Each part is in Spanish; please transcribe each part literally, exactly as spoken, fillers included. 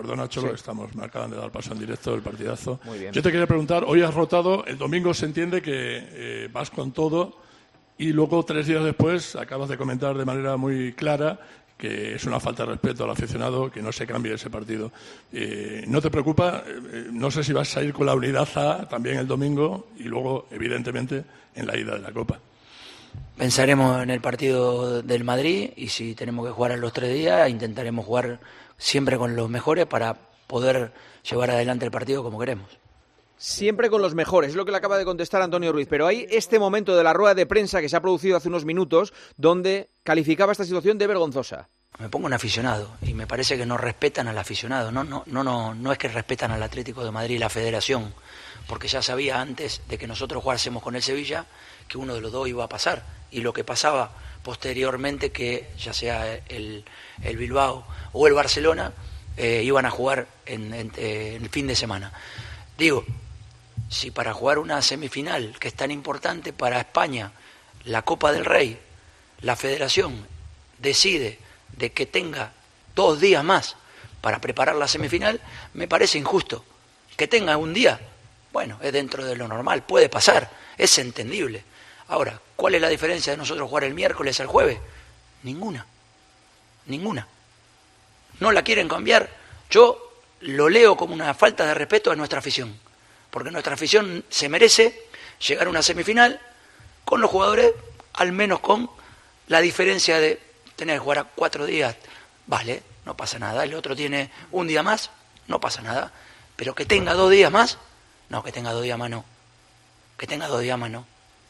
perdona, Cholo, Sí. estamos, me acaban de dar paso en directo del partidazo. Muy bien. Yo te quería preguntar, hoy has rotado, el domingo se entiende que eh, vas con todo y luego tres días después acabas de comentar de manera muy clara que es una falta de respeto al aficionado que no se cambie ese partido. Eh, ¿No te preocupa? Eh, no sé si vas a ir con la unidad A también el domingo y luego, evidentemente, en la ida de la Copa. Pensaremos en el partido del Madrid y si tenemos que jugar a los tres días, intentaremos jugar siempre con los mejores para poder llevar adelante el partido como queremos. Siempre con los mejores, es lo que le acaba de contestar Antonio Ruiz. Pero hay este momento de la rueda de prensa que se ha producido hace unos minutos donde calificaba esta situación de vergonzosa. Me pongo un aficionado y me parece que no respetan al aficionado. No, no, no, no, no es que respetan al Atlético de Madrid y la Federación, porque ya sabía antes de que nosotros jugásemos con el Sevilla que uno de los dos iba a pasar. Y lo que pasaba posteriormente, que ya sea el, el Bilbao o el Barcelona, eh, iban a jugar en, en, en el fin de semana. Digo, si para jugar una semifinal que es tan importante para España, la Copa del Rey, la Federación decide de que tenga dos días más para preparar la semifinal, me parece injusto. Que tenga un día, bueno, es dentro de lo normal, puede pasar, es entendible. Ahora, ¿cuál es la diferencia de nosotros jugar el miércoles al jueves? Ninguna, ninguna. ¿No la quieren cambiar? Yo lo leo como una falta de respeto a nuestra afición, porque nuestra afición se merece llegar a una semifinal con los jugadores, al menos con la diferencia de tener que jugar a cuatro días, vale, no pasa nada. El otro tiene un día más, no pasa nada. Pero que tenga dos días más, no, que tenga dos días más no. Que tenga dos días más no.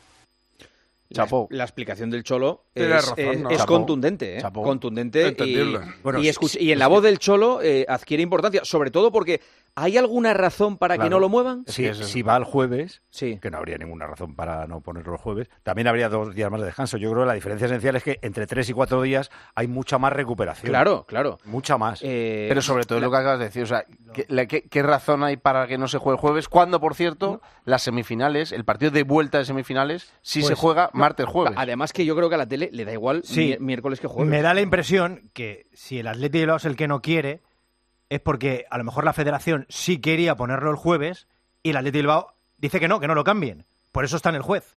La, Chapó. la explicación del Cholo Tiene es, razón, es- ¿no? es Chapó. contundente, ¿eh? Chapó. Contundente y, Entendible. Bueno, y, escuch- y en la voz del Cholo eh, adquiere importancia, sobre todo porque ¿hay alguna razón para que Claro. no lo muevan? Si, Es que es- si va el jueves, Sí. que no habría ninguna razón para no ponerlo el jueves, también habría dos días más de descanso. Yo creo que la diferencia esencial es que entre tres y cuatro días hay mucha más recuperación. Claro, claro. Mucha más. Eh, Pero sobre todo lo que acabas de decir, o sea, ¿qué, la- qué- qué razón hay para que no se juegue el jueves? Cuando, por cierto, las semifinales, el partido de vuelta de semifinales, sí Pues, se juega martes, jueves. Además que yo creo que a la tele le da igual Sí. mi- miércoles que jueves. Me da la impresión que si el Athletic de Bilbao es el que no quiere, es porque a lo mejor la federación sí quería ponerlo el jueves y el Athletic de Bilbao dice que no, que no lo cambien. Por eso está en el juez.